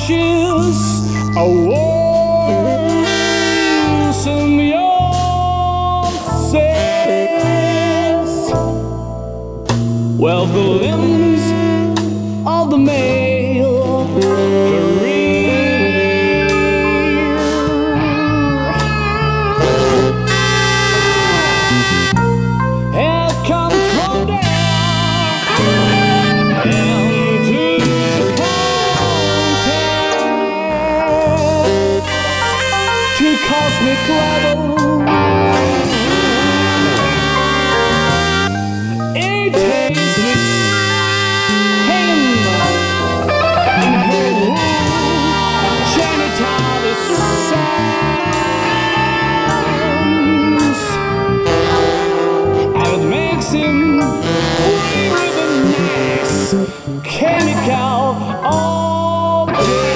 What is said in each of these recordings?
establishes a war symbiosis. Well, the limbs of the male career have come from there into contact to cosmic level. It takes its him in her genital sounds, and it makes him free with a nice chemical object.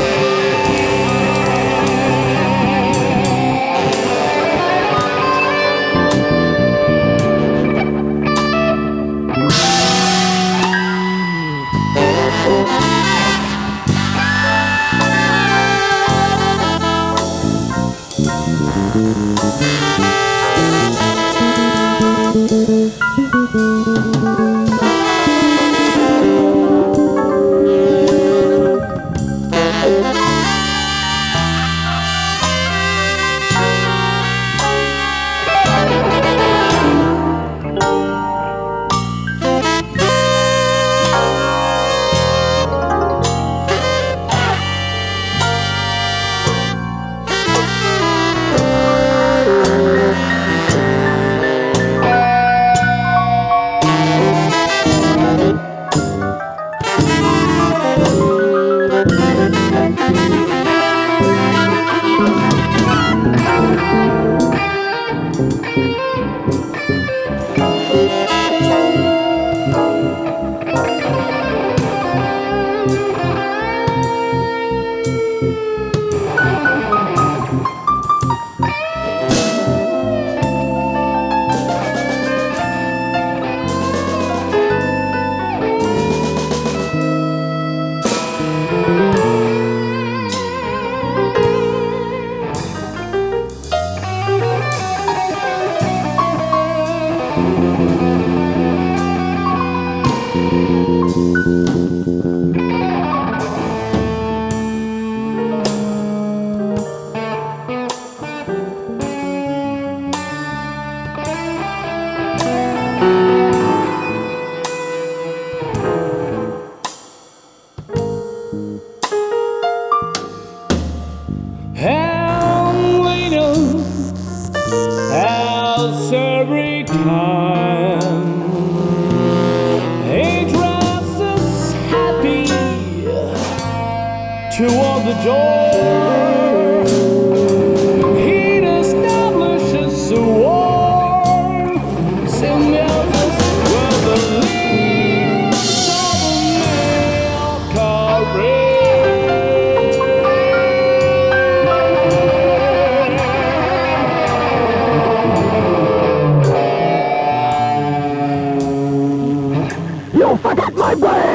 Every time he dresses happy toward the door, he establishes a warm symbiosis with the limbs of a male career. You forget my brain!